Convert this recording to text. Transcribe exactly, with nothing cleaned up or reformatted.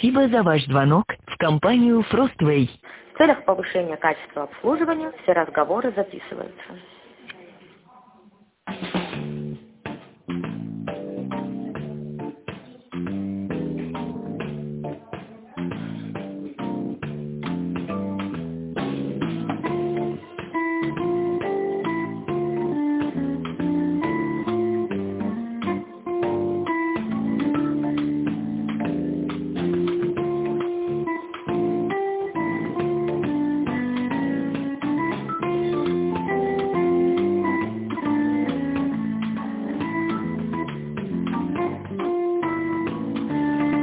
Спасибо за ваш звонок в компанию Frostway. В целях повышения качества обслуживания все разговоры записываются.